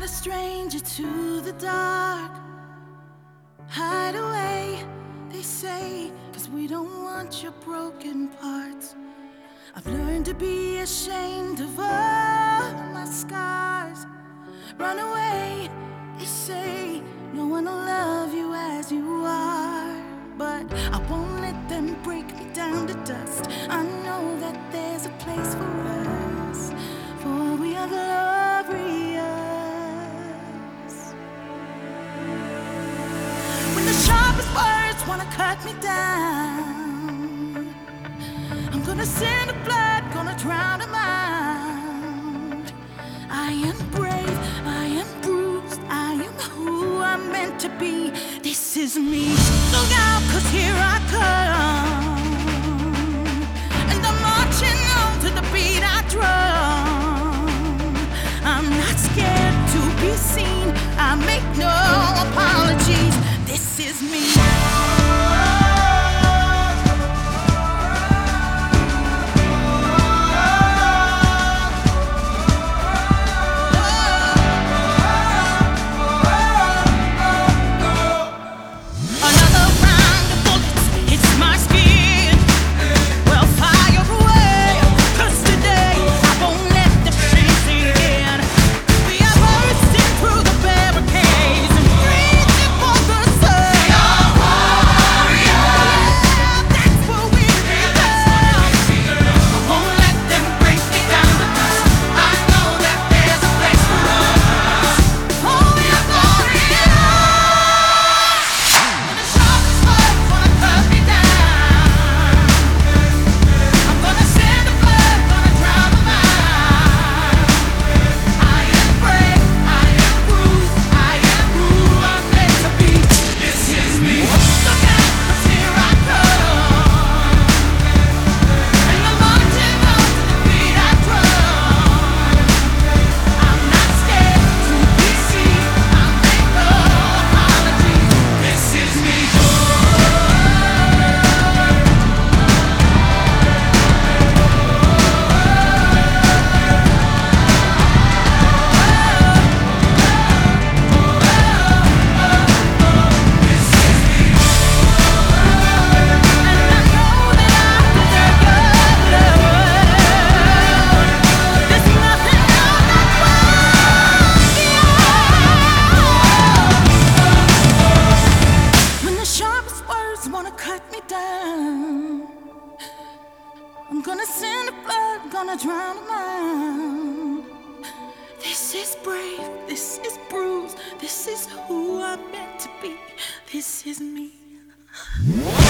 not a stranger to the dark. Hide away, they say, 'cause we don't want your broken parts. I've learned to be ashamed of all my scars. Run away, they say, no one will love you as you are. But I won't let them break me down to dust. I know that there's a place for us, for we are glorious. When the sharpest words wanna cut me down, I'm gonna send a flood, gonna drown them out. I am brave, I am bruised, I am who I'm meant to be. This is me. Look out, 'cause here I come, and I'm marching on to the beat I drum. I'm not scared to be seen, I make no apologies. This is me. I'm gonna send a flood, gonna drown them out. This is brave, this is bruised, this is who I'm meant to be. This is me.